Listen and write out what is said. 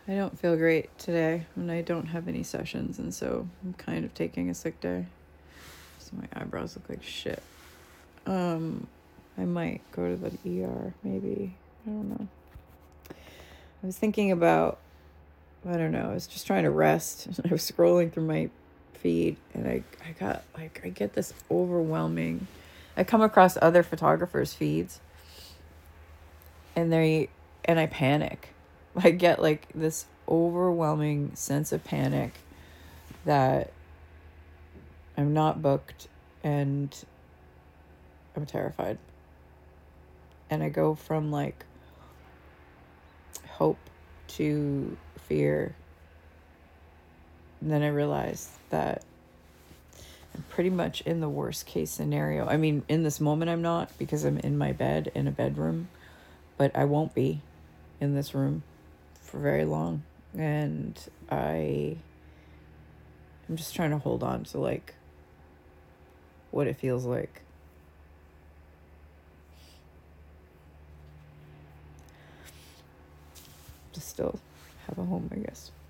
I don't feel great today, and I don't have any sessions, and so I'm kind of taking a sick day. So my eyebrows look like shit. I might go to the ER, maybe. I don't know. I was thinking about, I don't know, I was just trying to rest. I was scrolling through my feed, and I got, like, I get this overwhelming, I come across other photographers' feeds, and I panic. I get, like, this overwhelming sense of panic that I'm not booked, and I'm terrified. And I go from, like, hope to fear. And then I realize that I'm pretty much in the worst case scenario. I mean, in this moment I'm not, because I'm in my bed in a bedroom, but I won't be in this room for very long. And I'm just trying to hold on to, like, what it feels like. To still have a home, I guess.